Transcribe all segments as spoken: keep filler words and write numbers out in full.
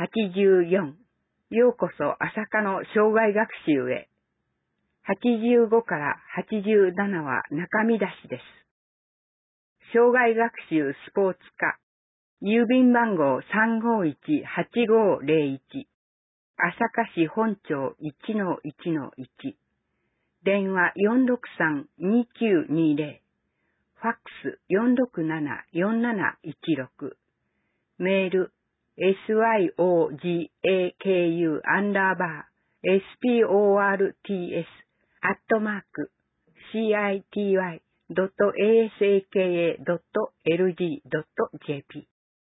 はちじゅうよん、ようこそ朝霞の生涯学習へ。はちじゅうごからはちじゅうななは中身出しです。生涯学習スポーツ科、郵便番号 さんごいちはちごゼロいち、朝霞市本町 いちのいちのいち、電話 よんろくさんにきゅうにゼロ、ファックス よんろくななよんなないちろく、メール エスワイオージエーケーユー アンダーバー エスピーオーアールティーエス アットマーク シーアイティーワイ ドット エーエスエーケーエー ドット エルジー ドット ジェーピー。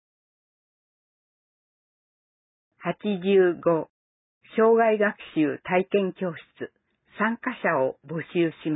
はちじゅうご、生涯学習体験教室、参加者を募集します。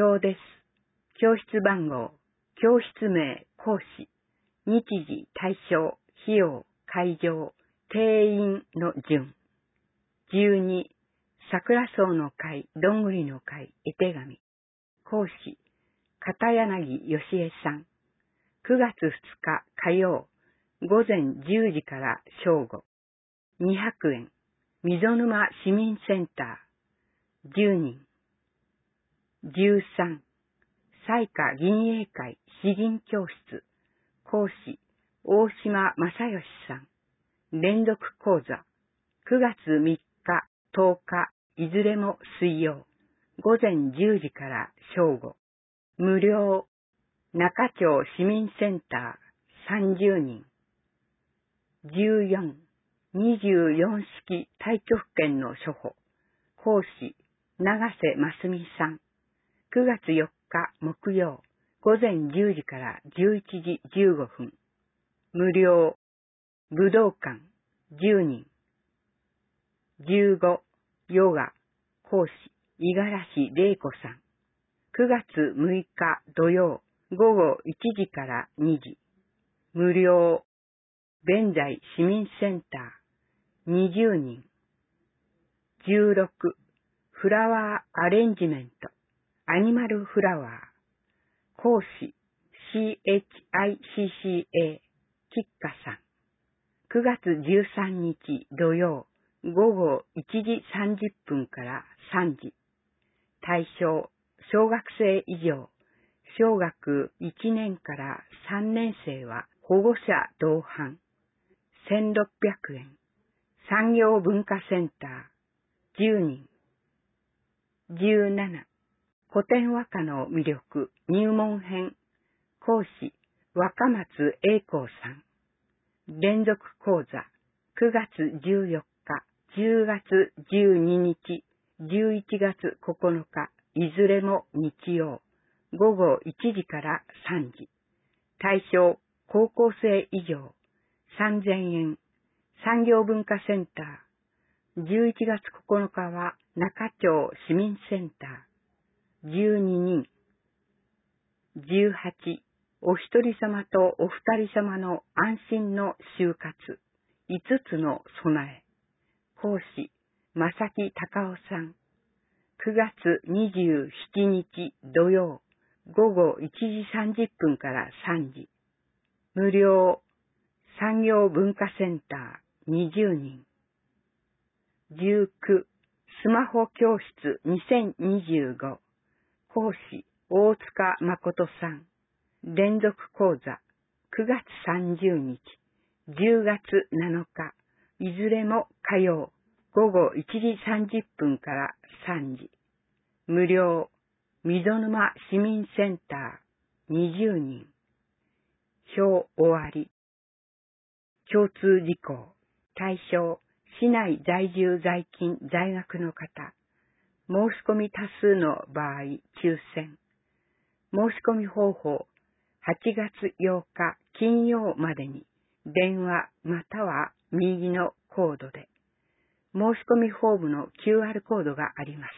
表です。教室番号、教室名、講師、日時、対象、費用、会場、定員の順。じゅうに、桜草の会、どんぐりの会、絵手紙。講師、片柳よしえさん。くがつふつか火曜、午前じゅうじから正午。にひゃくえん。溝沼市民センター。じゅうにん。じゅうさん、彩花銀英会詩吟教室。講師、大島正義さん。連続講座。くがつみっか、とおか、いずれも水曜。午前じゅうじから正午。無料。中町市民センターさんじゅうにん。じゅうよん、にじゅうよん式太極拳の初歩。講師、長瀬真澄さん。くがつよっか木曜。午前じゅうじからじゅういちじじゅうごふん。無料。武道館じゅうにん。じゅうご、ヨガ。講師、五十嵐玲子さん。くがつむいか土曜。午後いちじからにじ。無料。弁財市民センターにじゅうにん。じゅうろく、フラワーアレンジメント。アニマルフラワー。講師、シーエイチアイシーシーエー、キッカさん。くがつじゅうさんにち土曜。午後いちじさんじゅっぷんからさんじ。対象、小学生以上。小学いちねんからさんねん生は保護者同伴。せんろっぴゃくえん。産業文化センターじゅうにん。じゅうなな、古典和歌の魅力入門編。講師、若松栄光さん。連続講座、くがつじゅうよっか、じゅうがつじゅうににち、じゅういちがつここのか、いずれも日曜。午後いちじからさんじ。対象、高校生以上。さんぜんえん。産業文化センター。じゅういちがつここのかは中町市民センター。じゅうににん。じゅうはち、お一人様とお二人様の安心の就活。いつつの備え。講師、正木隆夫さん。くがつにじゅうしちにち土曜。午後いちじさんじゅっぷんからさんじ。無料。産業文化センターにじゅうにん。じゅうきゅう、スマホ教室にせんにじゅうご。講師、大塚誠さん。連続講座、くがつさんじゅうにち、じゅうがつなのか、いずれも火曜。午後いちじさんじゅっぷんからさんじ。無料。溝沼市民センターにじゅうにん。表終わり。共通事項。対象、市内在住在勤在学の方。申し込み多数の場合、抽選。申し込み方法、はちがつようか金曜までに電話または右のコードで。申し込みフォームの キューアール コードがあります。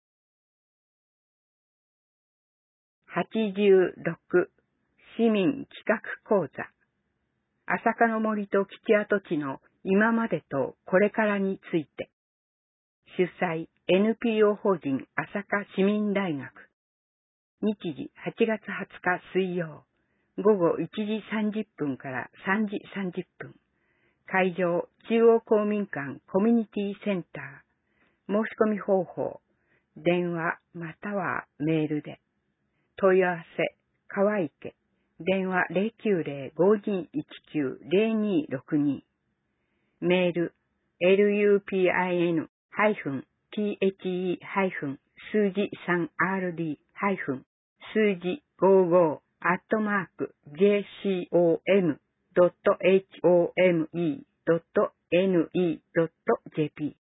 はちじゅうろく、市民企画講座。朝霞の森と吉跡地の今までとこれからについて。主催 エヌピーオー 法人朝霞市民大学。日時はちがつはつか水曜。午後いちじさんじゅっぷんからさんじさんじゅっぷん。 会場、中央公民館コミュニティセンター。申し込み方法、電話またはメールで。問い合わせ、川池。電話 ゼロきゅうゼロ ごにいちきゅう ゼロにろくに。メール、lupin-the-数字 スリーアールディー 数字ごじゅうご アットマーク ジェーシーオーエム ドット ホーム ドット ネット ジェーピー。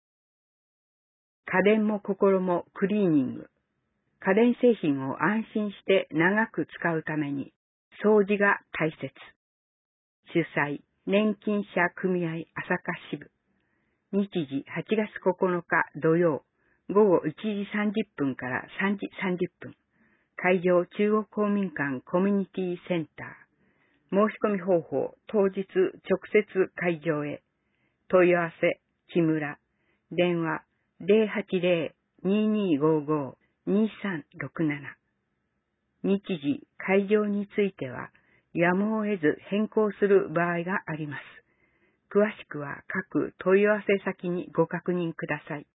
家電も心もクリーニング。家電製品を安心して長く使うために掃除が大切。主催、年金者組合朝霞支部。日時はちがつここのか土曜、午後いちじさんじゅっぷんからさんじさんじゅっぷん。会場中央公民館コミュニティセンター。申し込み方法、当日直接会場へ。問い合わせ、木村。電話、ゼロはちゼロ ににごご にさんろくなな。日時、会場については、やむを得ず変更する場合があります。詳しくは各問い合わせ先にご確認ください。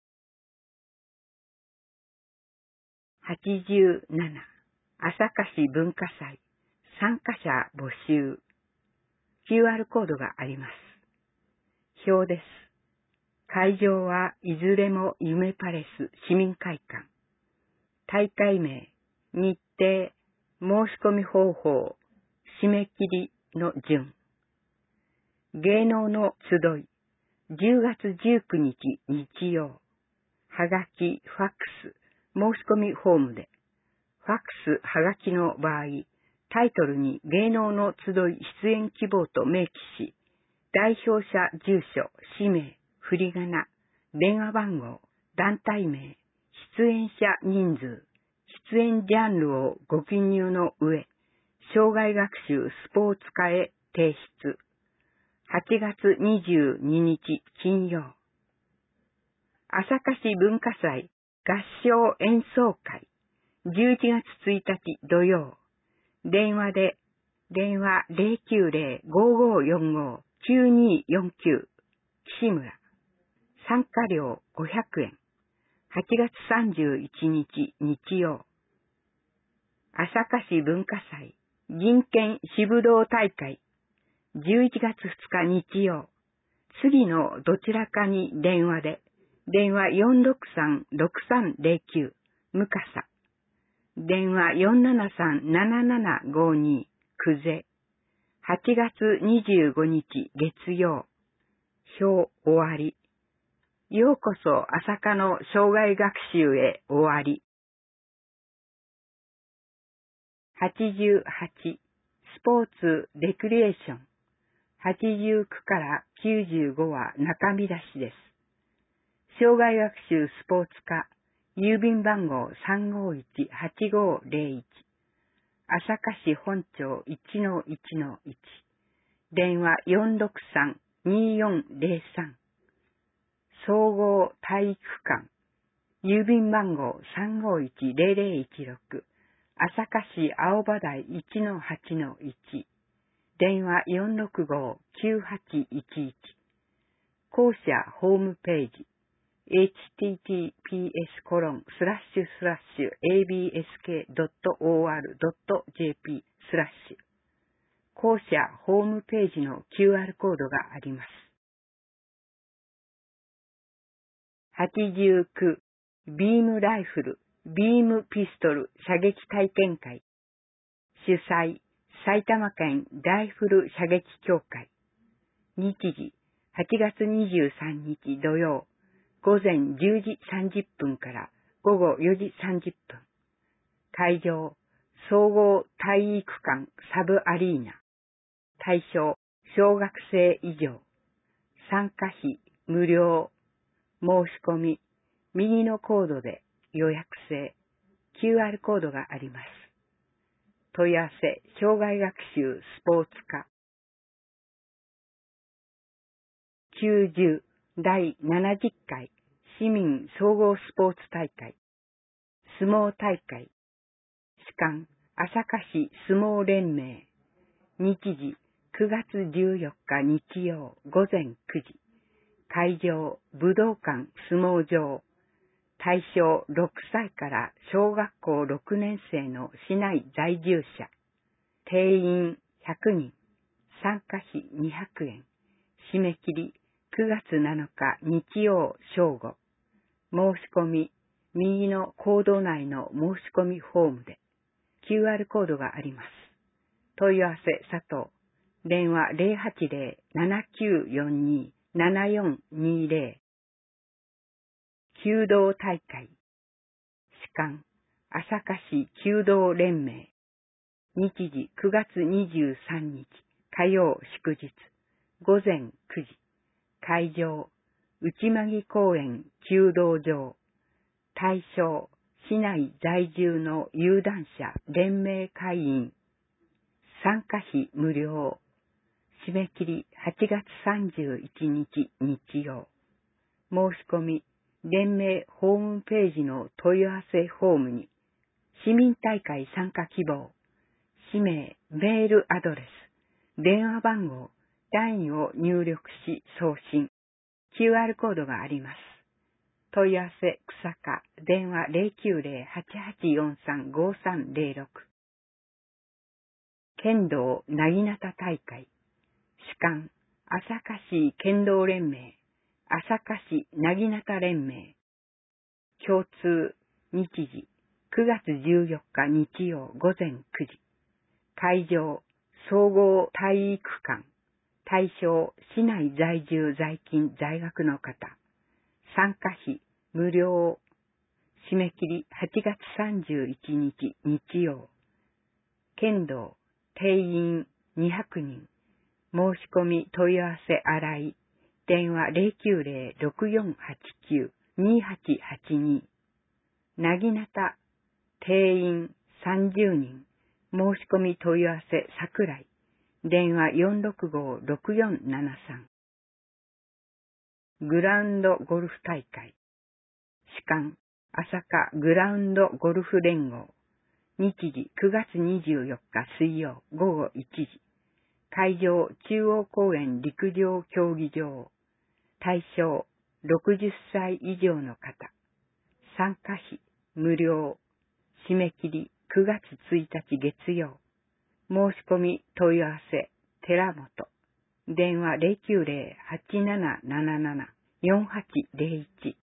はちじゅうなな、朝霞市文化祭、参加者募集。キューアール コードがあります。表です。会場はいずれも夢パレス市民会館。大会名、日程、申し込み方法、締め切りの順。芸能の集い、じゅうがつじゅうくにち日曜。はがき、ファックス、申し込みフォームで。ファックス、はがきの場合、タイトルに芸能の集い出演希望と明記し、代表者住所、氏名、振り仮名、電話番号、団体名、出演者人数、出演ジャンルをご記入の上、障害学習スポーツ科へ提出。はちがつにじゅうににち金曜。朝霞市文化祭合唱演奏会。じゅういちがつついたち土曜。電話で、電話 ゼロきゅうゼロ ごごよんご きゅうによんきゅう。岸村。参加料ごひゃくえん。はちがつさんじゅういちにち日曜。朝霞市文化祭人権支部道大会。じゅういちがつふつか日曜。次のどちらかに電話で。電話 よんろくさん ろくさんゼロきゅう。むかさ。電話 よんななさん ななななごに。くぜ。はちがつにじゅうごにち月曜。表終わり。ようこそ朝霞の障害学習へ終わり。はちじゅうはち、スポーツレクリエーション。はちじゅうきゅうからきゅうじゅうごは中身出しです。障害学習スポーツ科、郵便番号 さんごいちはちごゼロいち。朝霞市本町 いちのいちのいち。電話 よんろくさん によんゼロさん。総合体育館。郵便番号 さんごいちゼロゼロいちろく。朝霞市青葉台 いちのはちのいち。電話 よんろくご きゅうはちいちいち。校舎ホームページ。エイチティーティーピーエスコロンスラッシュスラッシュエービーエスケードットオーアールドットジェーピースラッシュ。校舎ホームページの キューアール コードがあります。はちじゅうきゅう、ビームライフル、ビームピストル射撃体験会。主催、埼玉県ライフル射撃協会。日時、はちがつにじゅうさんにち土曜、午前じゅうじさんじゅっぷんから午後よじさんじゅっぷん。会場、総合体育館サブアリーナ。対象、小学生以上。参加費、無料。申し込み、右のコードで予約制。キューアール コードがあります。問い合わせ、障害学習スポーツ科。きゅうじゅうだいななじゅっかい市民総合スポーツ大会。相撲大会。主管、朝霞市相撲連盟。日時、 くがつじゅうよっか日曜午前くじ、会場武道館相撲場、対象ろくさいから小学校ろくねん生の市内在住者、定員ひゃくにん、参加費にひゃくえん、締め切りくがつなのか日曜正午、申し込み、右のコード内の申し込みフォームで、キューアール コードがあります。問い合わせ佐藤、電話 ゼロはちゼロ ななきゅうよんに ななよんにゼロ、弓道大会、主管、朝霞市弓道連盟、日時くがつにじゅうさんにち火曜祝日、午前くじ、会場、内間木公園弓道場、対象、市内在住の有段者連盟会員、参加費無料、締め切りはちがつさんじゅういちにち日曜、申し込み、連盟ホームページの問い合わせフォームに、市民大会参加希望、氏名、メールアドレス、電話番号、単位を入力し送信、キューアール コードがあります。問い合わせ草加、電話 ゼロきゅうゼロ はちはちよんさん ごさんゼロろく、剣道なぎなた大会、主管、朝霞市剣道連盟、朝霞市なぎなた連盟、共通、日時、くがつじゅうよっか日曜午前くじ、会場、総合体育館、対象、市内在住在勤在学の方、参加費、無料、締め切りはちがつさんじゅういちにち日曜、剣道、定員にひゃくにん、申し込み問い合わせ新井、電話 ゼロきゅうゼロ ろくよんはちきゅう にはちはちに、なぎなた、定員さんじゅうにん、申し込み問い合わせ桜井、電話 よんろくご ろくよんななさん、グラウンドゴルフ大会、主管、朝霞グラウンドゴルフ連合、日時くがつにじゅうよっか水曜午後いちじ、会場中央公園陸上競技場、対象ろくじゅっさい以上の方、参加費無料、締め切りくがつついたち月曜、申し込み問い合わせ寺本、電話 ゼロきゅうゼロ はちなななななな よんはちゼロいち、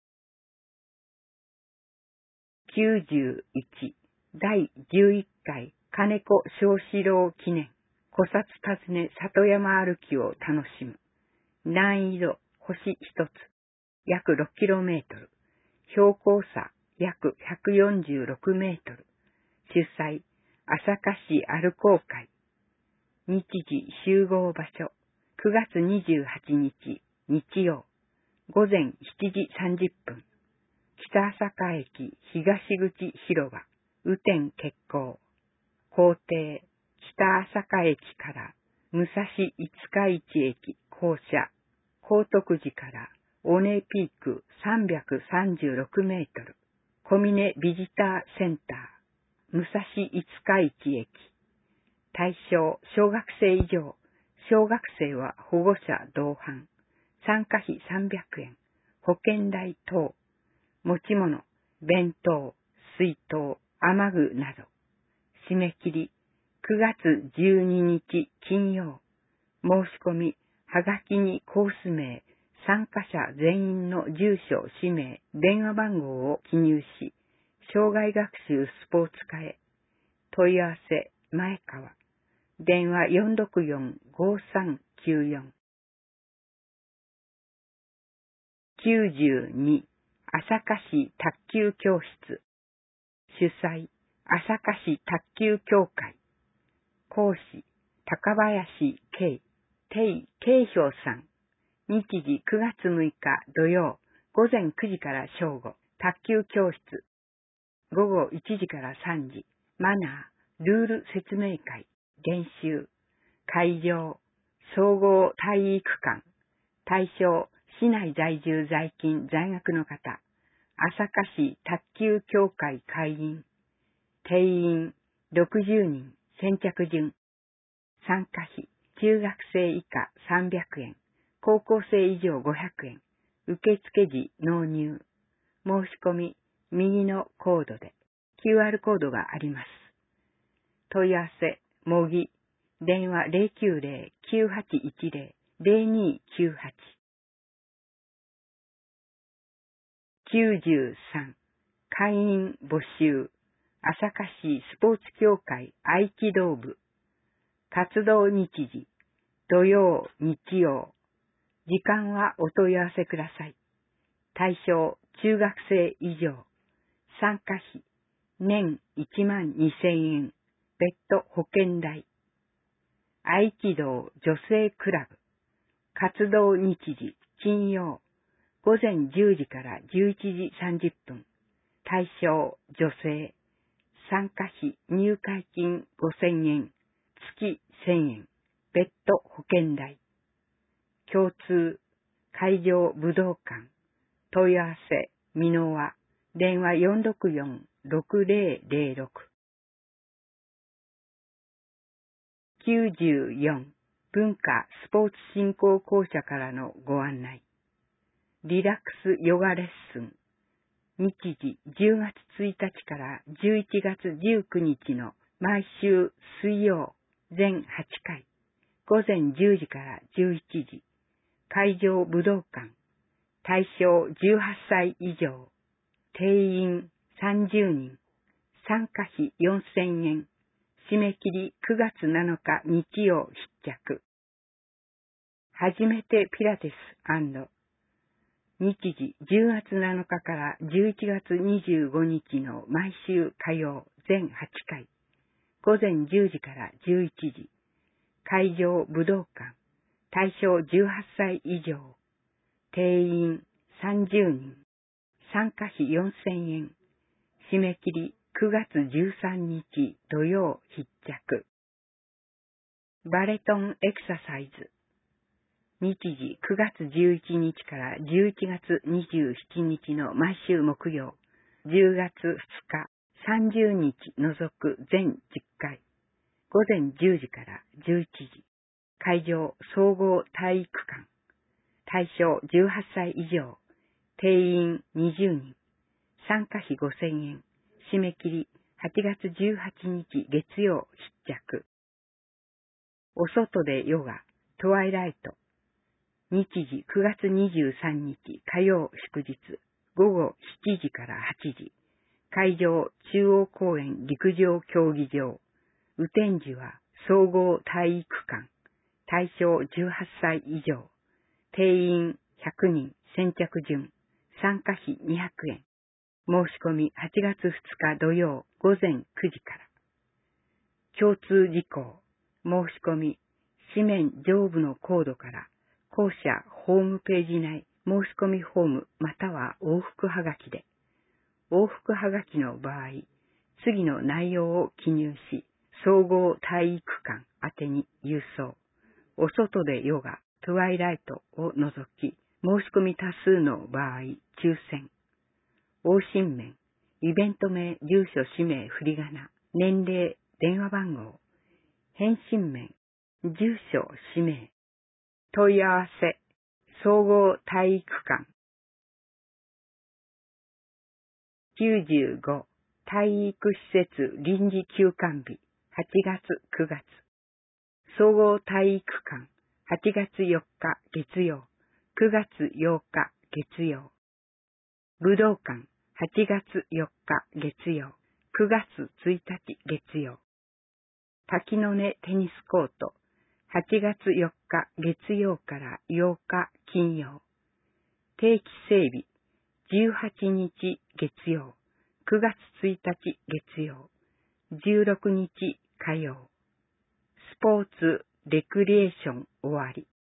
きゅうじゅういちだいじゅういっかい金子小四郎記念古刹訪ね里山歩きを楽しむ。難易度星一つ、約 ろっキロメートル、標高差約ひゃくよんじゅうろくメートル、主催朝霞市歩こう会、日時集合場所くがつにじゅうはちにち日曜、午前しちじさんじゅっぷん、北朝霞駅東口広場、雨天決行、行程、北朝霞駅から武蔵五日市駅校舎、高徳寺から尾根ピークさんびゃくさんじゅうろくメートル、小峰ビジターセンター、武蔵五日市駅、対象小学生以上、小学生は保護者同伴、参加費さんびゃくえん、保険代等、持ち物、弁当、水筒、雨具など、締め切りくがつじゅうににち金曜、申し込み、はがきにコース名、参加者全員の住所、氏名、電話番号を記入し、障害学習スポーツ課へ、問い合わせ、前川、電話 よんろくよん ごさんきゅうよん、きゅうじゅうに、朝霞市卓球教室、主催、朝霞市卓球協会、講師、高林慶、定慶兵さん、日時くがつむいか土曜、午前くじから正午、卓球教室、午後いちじからさんじ、マナー、ルール説明会、練習、会場、総合体育館、対象、市内在住在勤在学の方、朝霞市卓球協会会員、定員ろくじゅうにん、先着順、参加費中学生以下さんびゃくえん、高校生以上ごひゃくえん、受付時納入、申し込み、右のコードで、キューアール コードがあります。問い合わせ、もぎ、電話 ゼロきゅうゼロ きゅうはちいちゼロ ゼロにきゅうはち。きゅうじゅうさん、会員募集、朝霞市スポーツ協会合気道部、活動日時、土曜、日曜、時間はお問い合わせください。対象、中学生以上、参加費、年いちまんにせんえん、別途保険代。合気道女性クラブ、活動日時、金曜、午前じゅうじからじゅういちじさんじゅっぷん。対象、女性。参加費、入会金ごせんえん、月せんえん、別途保険代。共通、会場武道館。問い合わせ、美濃和。電話 よんろくよん ろくゼロゼロろく。きゅうじゅうよん、文化スポーツ振興公社からのご案内。リラックスヨガレッスン。日時じゅうがつついたちからじゅういちがつじゅうくにちの毎週水曜全はちかい。午前じゅうじからじゅういちじ。会場武道館。対象じゅうはっさい以上。定員さんじゅうにん。参加費よんせんえん。締め切りくがつなのか日曜必着。はじめてピラティス&日時じゅうがつなのかからじゅういちがつにじゅうごにちの毎週火曜全はちかい。午前じゅうじからじゅういちじ。会場武道館。対象じゅうはっさい以上。定員さんじゅうにん。参加費よんせんえん。締め切りくがつじゅうさんにち土曜必着。バレトンエクササイズ。日時くがつじゅういちにちからじゅういちがつにじゅうしちにちの毎週木曜、じゅうがつふつか、さんじゅうにち除く全じゅっかい。午前じゅうじからじゅういちじ。会場総合体育館。対象じゅうはっさい以上。定員にじゅうにん。参加費ごせんえん。締め切りはちがつじゅうはちにち月曜必着。お外でヨガ、トワイライト。日時くがつにじゅうさんにち火曜祝日。午後しちじからはちじ。会場中央公園陸上競技場。雨天時は総合体育館。対象じゅうはっさい以上。定員ひゃくにん先着順。参加費にひゃくえん。申し込みはちがつふつか土曜午前くじから。共通事項。申し込み、紙面上部のコードから校舎ホームページ内申し込みフォームまたは往復はがきで。往復はがきの場合、次の内容を記入し、総合体育館宛てに郵送。お外でヨガ、トワイライトを除き、申し込み多数の場合、抽選。往診面、イベント名、住所、氏名、振り仮名、年齢、電話番号。返信面、住所、氏名。問い合わせ、総合体育館。きゅうじゅうご、体育施設臨時休館日、はちがつ、くがつ。総合体育館、はちがつよっか月曜、くがつようか月曜。武道館、はちがつよっか月曜、くがつついたち月曜。滝の根テニスコート、はちがつよっか月曜からようか金曜。定期整備、じゅうはちにち月曜、くがつついたち月曜、じゅうろくにち火曜。スポーツ、レクリエーション終わり。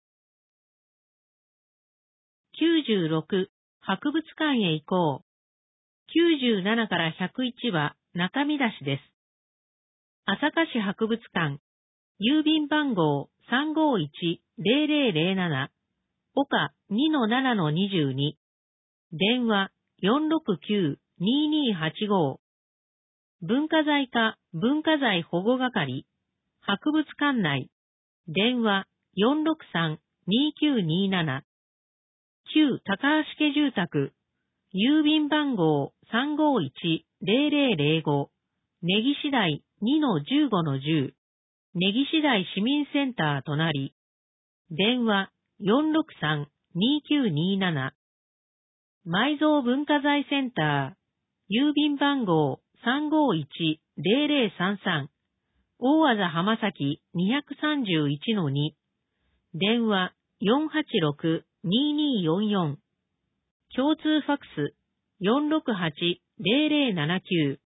きゅうじゅうろく、博物館へ行こう。きゅうじゅうななからひゃくいちは中身出しです。朝霞市博物館、郵便番号 さんごいちゼロゼロゼロなな、岡 にのななのにじゅうに、電話 よんろくきゅう にーにーはちご。文化財課文化財保護係、博物館内、 電話 よんろくさん にきゅうになな。旧高橋家住宅、郵便番号 さんごいちゼロゼロゼロご、根岸台 にのじゅうごのじゅう、根岸台市民センター隣、電話 よんろくさん にきゅうになな。埋蔵文化財センター、郵便番号 さんごいちゼロゼロさんさん、大和田浜崎 にさんいちのに、電話 よんはちろく にによんよん、共通ファックス よんろくはちゼロゼロななきゅう。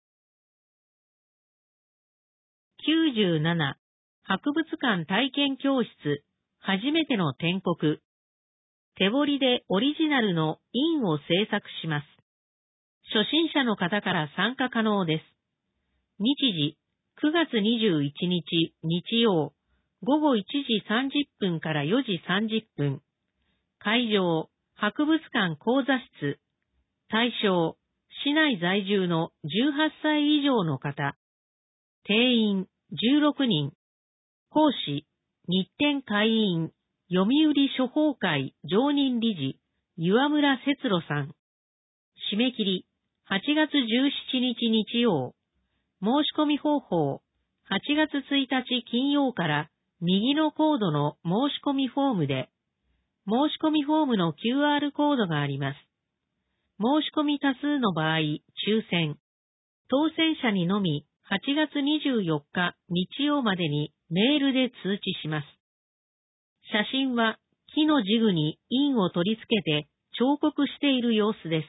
きゅうじゅうなな、博物館体験教室、初めての篆刻。手彫りでオリジナルの印を制作します。初心者の方から参加可能です。日時、くがつにじゅういちにち日曜、ごごいちじさんじゅっぷんからよじさんじゅっぷん。会場、博物館講座室。対象、市内在住のじゅうはっさい以上の方。定員、じゅうろくにん。講師、日展会員、読売書法会常任理事、岩村節路さん。締め切り、はちがつじゅうしちにち日曜。申し込み方法、はちがつついたち金曜から右のコードの申し込みフォームで、申し込みフォームの キューアール コードがあります。申し込み多数の場合、抽選。当選者にのみ、はちがつにじゅうよっか日曜までにメールで通知します。写真は木のジグに印を取り付けて彫刻している様子です。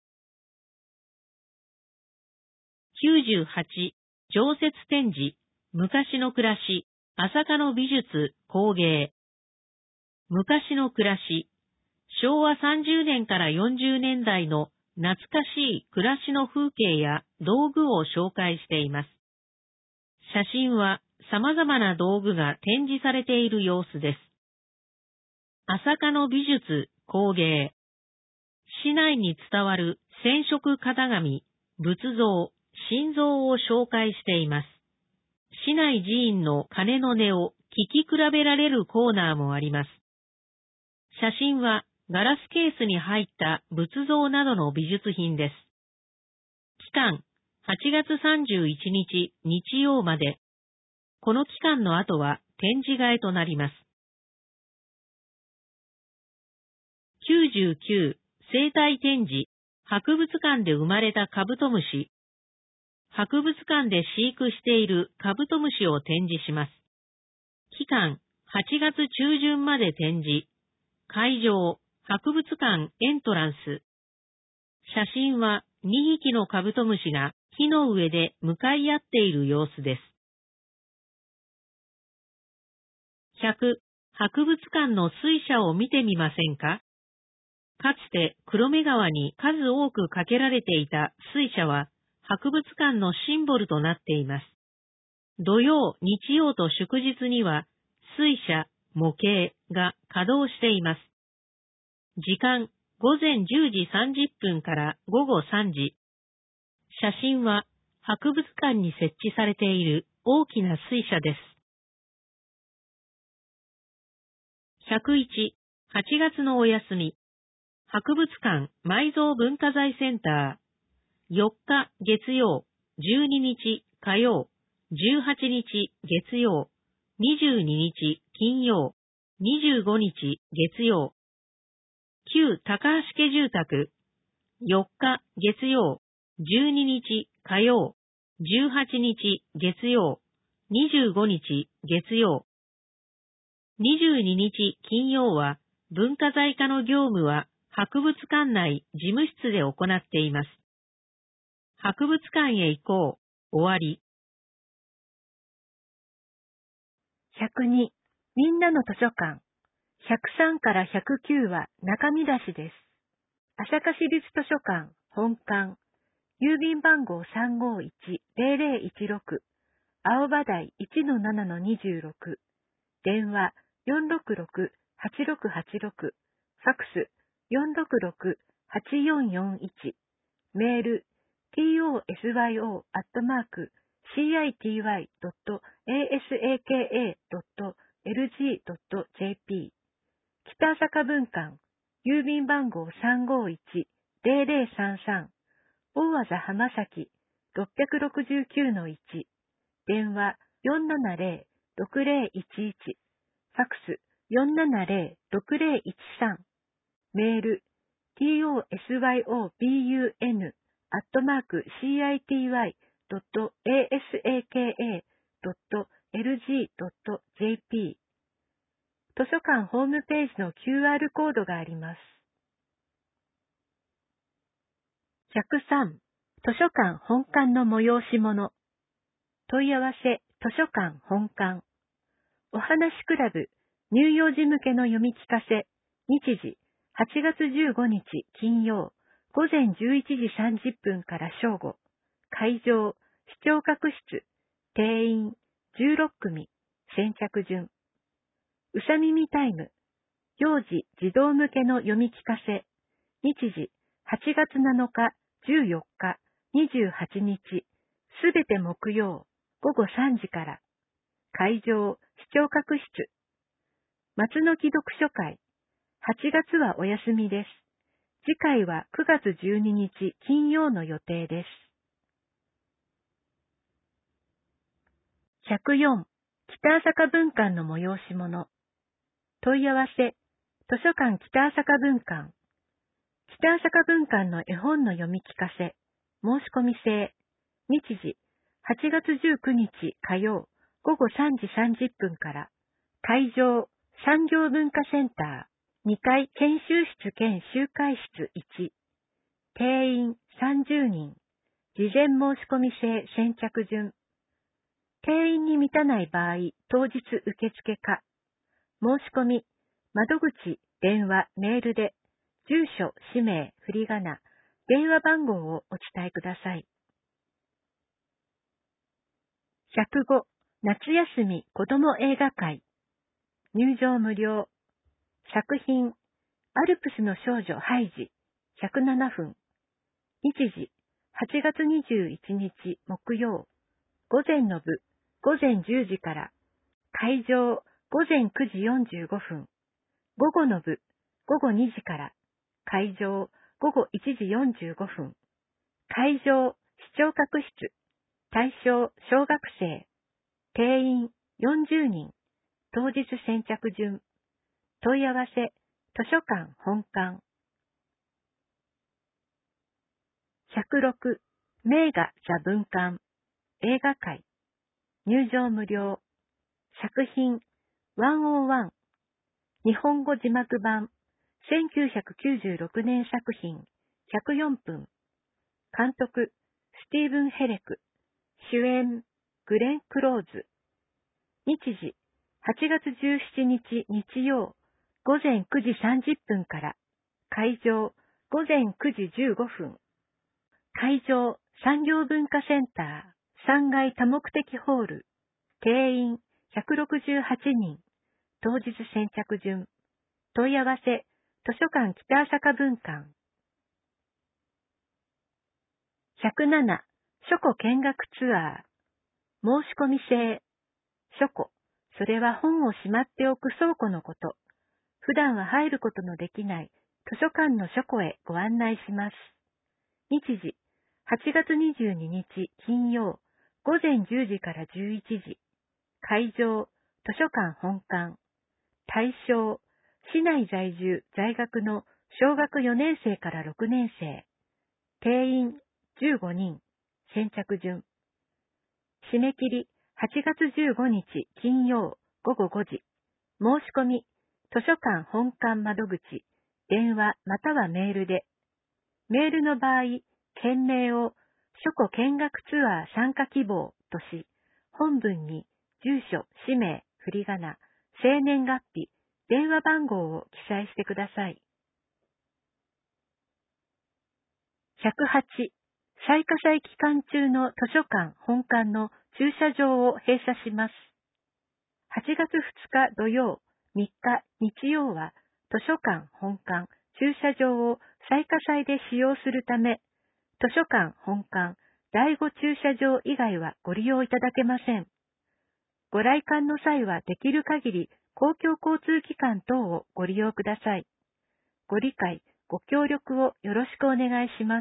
きゅうじゅうはち、常設展示、昔の暮らし、朝霞の美術、工芸。昔の暮らし、しょうわさんじゅうねんからよんじゅうねんだいの懐かしい暮らしの風景や道具を紹介しています。写真は様々な道具が展示されている様子です。朝霞の美術、工芸。市内に伝わる染色型紙、仏像、神像を紹介しています。市内寺院の鐘の音を聞き比べられるコーナーもあります。写真はガラスケースに入った仏像などの美術品です。期間、はちがつさんじゅういちにち日曜まで。この期間の後は展示替えとなります。きゅうじゅうきゅう、生態展示、博物館で生まれたカブトムシ。博物館で飼育しているカブトムシを展示します。期間、はちがつちゅうじゅんまで展示。会場、博物館エントランス。写真はにひきのカブトムシが木の上で向かい合っている様子です。ひゃく、博物館の水車を見てみませんか？かつて黒目川に数多くかけられていた水車は博物館のシンボルとなっています。土曜、日曜と祝日には水車、模型が稼働しています。時間、ごぜんじゅうじさんじゅっぷんからごごさんじ。写真は博物館に設置されている大きな水車です。ひゃくいち、はちがつのお休み。博物館埋蔵文化財センター。よっか月曜、じゅうににち火曜、じゅうはちにち月曜、にじゅうににち金曜、にじゅうごにち月曜。旧高橋家住宅。よっか月曜、じゅうににち火曜、じゅうはちにち月曜、にじゅうごにち月曜。にじゅうににち金曜は文化財課の業務は博物館内事務室で行っています。博物館へ行こう。終わり。 ひゃくに、みんなの図書館。ひゃくさんからひゃくきゅうは中身出しです。朝霞市立図書館本館。郵便番号 さんごいちゼロゼロいちろく。青葉台 いちのななのにじゅうろく。電話 よんろくろくはちろくはちろく。ファックス よんろくろくはちよんよんいち。メール トスヨ アットマーク シーアイティーワイ ドット エーエスエーケーエー ドット坂分館、郵便番号 さんごいちゼロゼロさんさん、大和田浜崎 ろっぴゃくろくじゅうきゅうのいち、電話 よんななゼロ ろくゼロいちいち、ファックス よんななゼロ ろくゼロいちさん、メール トソユブン アットマーク シーアイティーワイ ドット エーエスエーケーエー ドット エルジー ドット ジェーピー 図書館ホームページの キューアール コードがあります。ひゃくさん、図書館本館の催し物。問い合わせ図書館本館。お話クラブ乳幼児向けの読み聞かせ。日時はちがつじゅうごにち金曜午前じゅういちじさんじゅっぷんから正午。会場視聴覚室。定員じゅうろっくみ。先着順。うさ耳タイム。幼児児童向けの読み聞かせ。日時はちがつなのか、じゅうよっか、にじゅうはちにち。すべて木曜ごごさんじから。会場視聴覚室。松の木読書会。はちがつはお休みです。次回はくがつじゅうににち金曜の予定です。ひゃくよん、北朝霞分館の催し物。問い合わせ、図書館北朝霞分館。北朝霞分館の絵本の読み聞かせ。申し込み制。日時、はちがつじゅうくにち火曜ごごさんじさんじゅっぷんから。会場、産業文化センター。にかい研修室兼集会室いち。定員さんじゅうにん。事前申し込み制先着順。定員に満たない場合、当日受付か。申し込み、窓口、電話、メールで、住所、氏名、振り仮名、電話番号をお伝えください。ひゃくご、夏休み子ども映画会。入場無料。作品、アルプスの少女ハイジ、ひゃくななふん。日時、はちがつにじゅういちにち木曜。午前の部、午前じゅうじから。会場、午前くじよんじゅうごふん。午後の部、午後にじから。会場、午後いちじよんじゅうごふん。会場、視聴覚室。対象、小学生。定員、よんじゅうにん。当日先着順。問い合わせ、図書館本館。ひゃくろく、名画座文館。映画会。入場無料。作品、ひゃくいち。日本語字幕版。せんきゅうひゃくきゅうじゅうろくねん作品。ひゃくよんぷん。監督、スティーブン・ヘレク。主演、グレン・クローズ。日時、はちがつじゅうしちにち日曜、午前くじさんじゅっぷんから。会場、午前くじじゅうごふん。会場、産業文化センター、さんがい多目的ホール。定員、ひゃくろくじゅうはちにん。当日先着順。問い合わせ、図書館北朝霞分館。ひゃくなな、書庫見学ツアー。申し込み制。書庫、それは本をしまっておく倉庫のこと。普段は入ることのできない図書館の書庫へご案内します。日時、はちがつにじゅうににち金曜、午前じゅうじからじゅういちじ。会場、図書館本館。対象、市内在住在学の小学よねんせいからろくねんせい。定員じゅうごにん。先着順。締め切りはちがつじゅうごにち金曜ごごごじ。申し込み、図書館本館窓口、電話またはメールで。メールの場合、件名を書庫見学ツアー参加希望とし、本文に住所、氏名、振り仮名、生年月日、電話番号を記載してください。ひゃくはち、最下祭期間中の図書館本館の駐車場を閉鎖します。はちがつふつか土曜、みっか日曜は図書館本館駐車場を最下祭で使用するため、図書館本館だいご駐車場以外はご利用いただけません。ご来館の際はできる限り公共交通機関等をご利用ください。ご理解、ご協力をよろしくお願いします。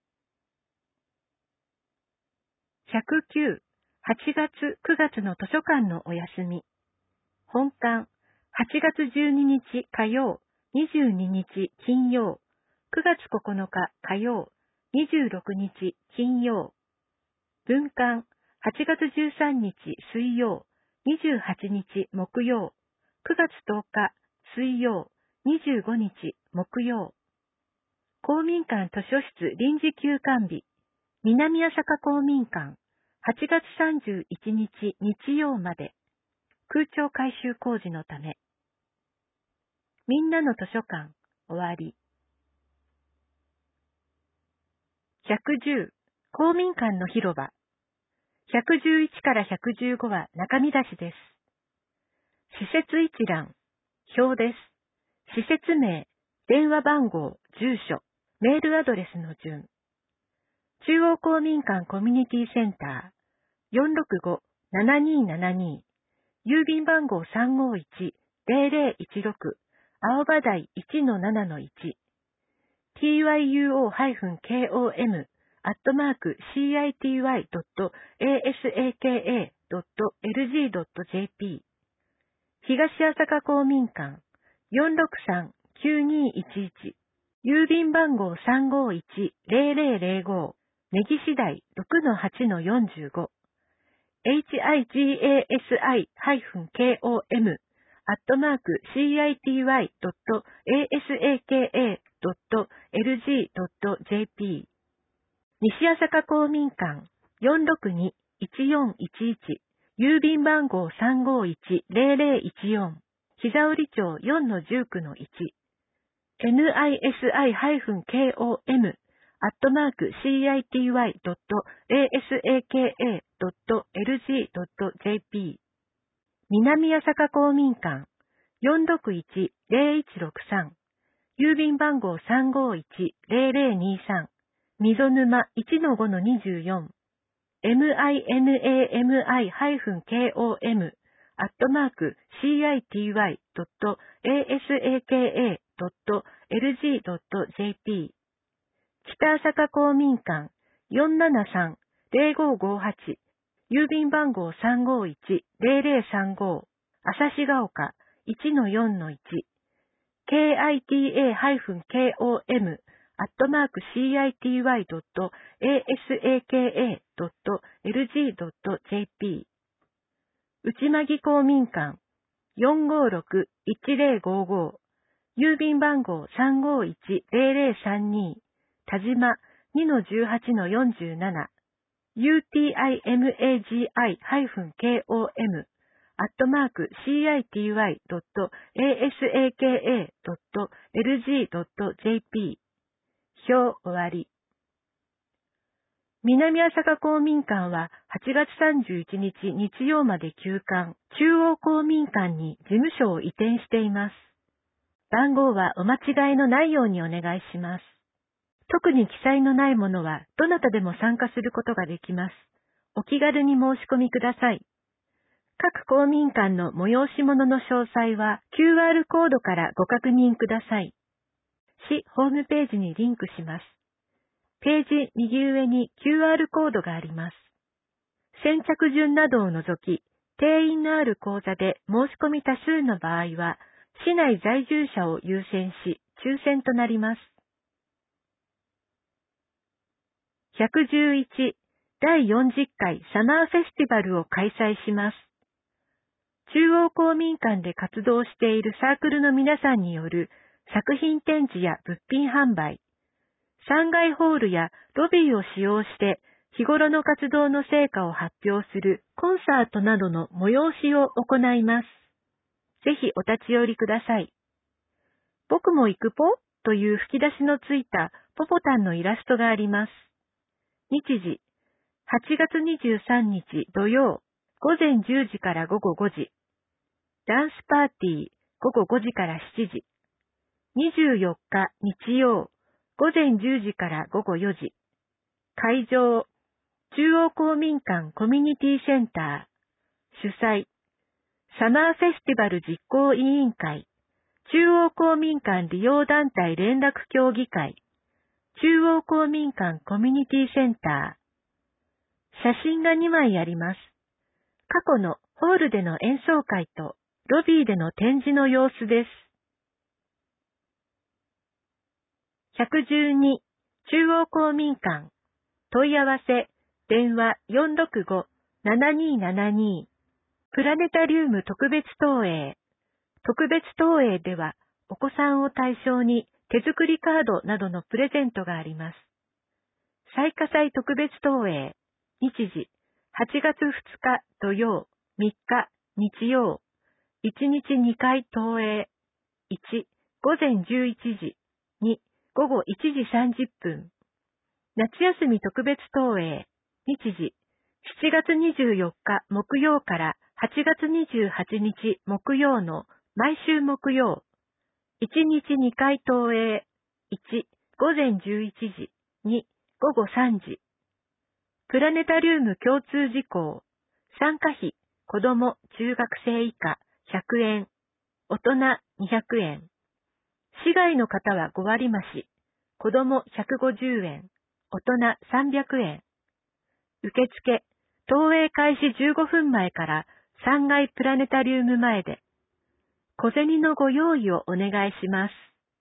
ひゃくきゅう、はちがつ、くがつの図書館のお休み。本館、はちがつじゅうににち火曜、にじゅうににち金曜、くがつここのか火曜、にじゅうろくにち金曜。分館、はちがつじゅうさんにち水曜、にじゅうはちにち木曜、くがつとおか水曜、にじゅうごにち木曜。公民館図書室臨時休館日、南朝霞公民館、はちがつさんじゅういちにち日曜まで。空調改修工事のため。みんなの図書館、終わり。ひゃくじゅう、公民館の広場。ひゃくじゅういちからひゃくじゅうごは中身出しです。施設一覧、表です。施設名、電話番号、住所、メールアドレスの順。中央公民館コミュニティセンター、よんろくごーななにーななにー、郵便番号 さんごいちゼロゼロいちろく、青葉台 いちのななのいち、ティーワイユーオーコム アットマーク シーアイティーワイドットエーエスエーケーエードットエルジードットジェーピー、東朝霞公民館 よんろくさんきゅうにいちいち、郵便番号 さんごいちゼロゼロゼロご、根岸台 ろくのはちのよんじゅうご、ヒガシ コム アットマーク シーアイティーワイドットエーエスエーケーエードットエルジードットジェーピー、西朝霞公民館 よんろくにいちよんいちいち、郵便番号 さんごいちゼロゼロいちよん、膝折町 よんのじゅうきゅうのいち、ニシ コム アットマーク シーアイティーワイドットエーエスエーケーエードットエルジードットジェーピー、南朝霞公民館 よんろくいちゼロいちろくさん、郵便番号 さんごいちゼロゼロにさん、溝沼 いちのごのにじゅうよん、ミナミ コム アットマーク シーアイティーワイドットエーエスエーケーエードットエルジードットジェーピー、北朝霞公民館 よんななさんゼロごごはち、郵便番号 さんごいちゼロゼロさんご、旭ヶ丘 いちのよんのいち、ケーアイティーエーコム アットマーク シーアイティーワイドットエーエスエーケーエードットエルジードットジェーピー、内間木公民館 よんごろくいちゼロごご、郵便番号 さんごいちゼロゼロさんに、田島 にのじゅうはちのよんじゅうなな、ユーティーアイマギコム アットマーク シーアイティーワイドットエーエスエーケーエードットエルジードットジェーピー、表終わり。南朝霞公民館ははちがつさんじゅういちにち日曜まで休館、中央公民館に事務所を移転しています。番号はお間違いのないようにお願いします。特に記載のないものはどなたでも参加することができます。お気軽に申し込みください。各公民館の催し物の詳細は キューアール コードからご確認ください。市ホームページにリンクします。ページ右上に キューアール コードがあります。先着順などを除き、定員のある講座で申し込み多数の場合は、市内在住者を優先し、抽選となります。ひゃくじゅういちだいよんじゅっかいサマーフェスティバルを開催します。中央公民館で活動しているサークルの皆さんによる作品展示や物品販売、さんがいホールやロビーを使用して日頃の活動の成果を発表するコンサートなどの催しを行います。ぜひお立ち寄りください。僕も行くぽという吹き出しのついたポポタンのイラストがあります。日時、はちがつにじゅうさんにち土曜、ごぜんじゅうじからごごごじ。ダンスパーティー、ごごごじからしちじ。にじゅうよっか日曜、ごぜんじゅうじからごごよじ。会場、中央公民館コミュニティセンター。主催、 サマーフェスティバル実行委員会、中央公民館利用団体連絡協議会、中央公民館コミュニティセンター。写真がにまいあります。過去のホールでの演奏会とロビーでの展示の様子です。ひゃくじゅうに、中央公民館。問い合わせ、電話 よんろくご ななにーななにー。プラネタリウム特別投影。特別投影では、お子さんを対象に手作りカードなどのプレゼントがあります。最下祭特別投影。日時、はちがつふつか土曜、みっか日曜。いちにちにかい投影。いち、午前じゅういちじ。に、午後いちじさんじゅっぷん。夏休み特別投影。日時、しちがつにじゅうよっか木曜からはちがつにじゅうはちにち木曜の毎週木曜。いちにちにかい投影。いち、午前じゅういちじ。に、午後さんじ。プラネタリウム共通事項。参加費、子供、中学生以下ひゃくえん。大人にひゃくえん。市外の方はごわり増し。子供ひゃくごじゅうえん。大人さんびゃくえん。受付、投影開始じゅうごふんまえからさんがいプラネタリウム前で。小銭のご用意をお願いします。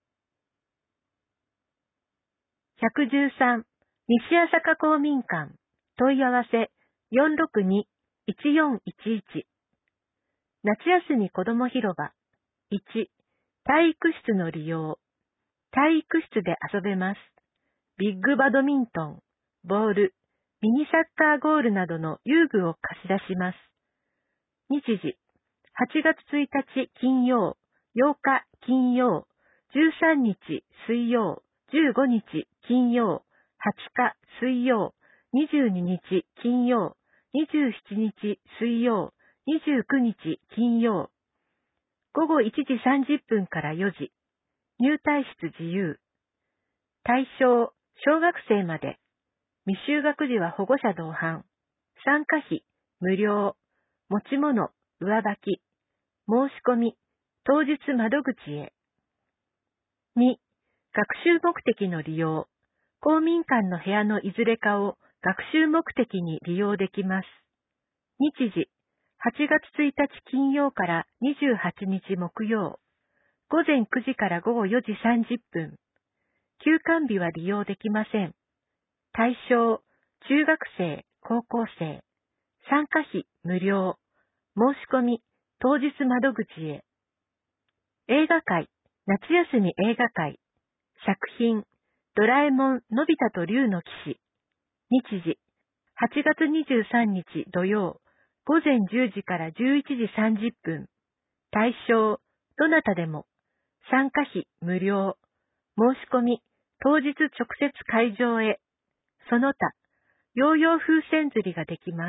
ひゃくじゅうさん、西朝霞公民館。問い合わせ よんろくに いちよんいちいち。夏休み子ども広場。いち、体育室の利用。体育室で遊べます。ビッグバドミントン、ボール、ミニサッカーゴールなどの遊具を貸し出します。日時、はちがつついたち金曜、ようか金曜、じゅうさんにち水曜、じゅうごにち金曜、はつか水曜、にじゅうににち金曜、にじゅうしちにち水曜、にじゅうくにち金曜。ごごいちじさんじゅっぷんからよじ。入退室自由。対象、小学生まで。未就学児は保護者同伴。参加費、無料。持ち物、上履き。申し込み、当日窓口へ。に、学習目的の利用。公民館の部屋のいずれかを学習目的に利用できます。日時、はちがつついたち金曜からにじゅうはちにち木曜。午前くじから午後よじさんじゅっぷん。休館日は利用できません。対象、中学生、高校生。参加費、無料。申し込み、当日窓口へ。映画会、夏休み映画会。作品、ドラえもん、のび太と竜の騎士。日時、はちがつにじゅうさんにち土曜、午前じゅうじからじゅういちじさんじゅっぷん。対象、どなたでも。参加費、無料。申し込み、当日直接会場へ。その他、ヨーヨー風船釣りができます。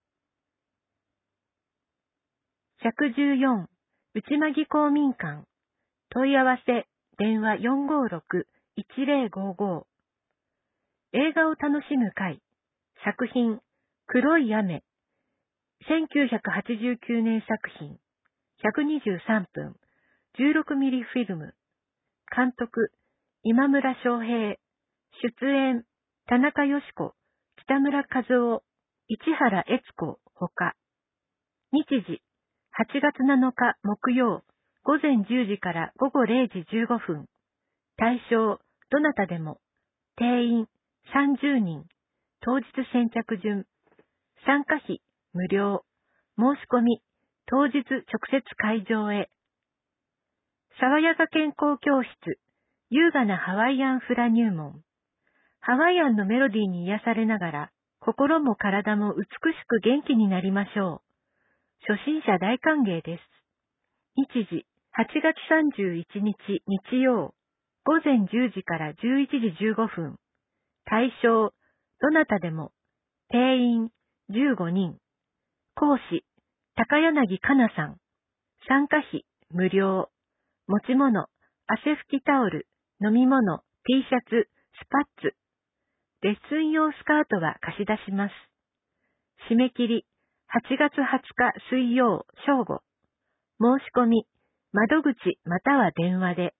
ひゃくじゅうよん、内間木公民館。問い合わせ、電話 よんごろく いちぜろごご。映画を楽しむ会。作品、黒い雨。せんきゅうひゃくはちじゅうきゅうねん作品。ひゃくにじゅうさんぷん。じゅうろくミリフィルム。監督、今村翔平。出演、田中よし子、北村和夫、市原悦子、ほか。日時、はちがつなのか木曜、午前じゅうじから午後れいじじゅうごふん。対象、どなたでも。定員、さんじゅうにん。当日先着順。参加費、無料。申し込み、当日直接会場へ。爽やか健康教室、優雅なハワイアンフラ入門。ハワイアンのメロディーに癒されながら、心も体も美しく元気になりましょう。初心者大歓迎です。日時、はちがつさんじゅういちにち日曜、午前じゅうじからじゅういちじじゅうごふん。対象、どなたでも。定員、じゅうごにん。講師、高柳かなさん。参加費、無料。持ち物、汗拭きタオル、飲み物、T シャツ、スパッツ。レッスン用スカートは貸し出します。締め切り、はちがつはつか水曜正午。 申し込み、窓口または電話で。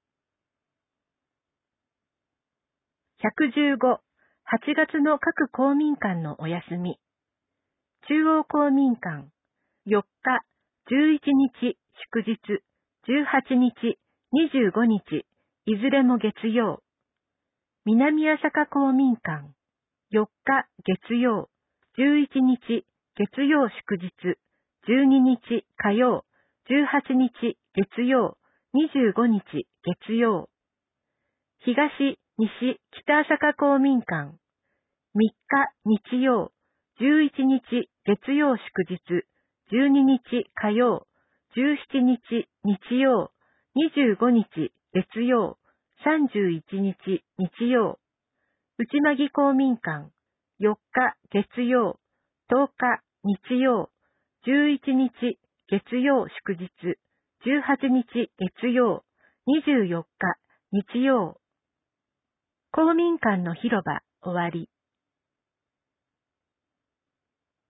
ひゃくじゅうご、はちがつの各公民館のお休み。中央公民館、よっか、じゅういちにち祝日、じゅうはちにち、にじゅうごにち、いずれも月曜。南朝霞公民館、よっか月曜、じゅういちにち月曜祝日、じゅうににち火曜、じゅうはちにち月曜、にじゅうごにち月曜。東、西、北朝霞公民館、みっか日曜、じゅういちにち月曜祝日、じゅうににち火曜、じゅうしちにち日曜、にじゅうごにち月曜、さんじゅういちにち日曜。内間木公民館、よっか月曜、とおか日曜、じゅういちにち月曜祝日、じゅうはちにち月曜、にじゅうよっか日曜。公民館の広場終わり。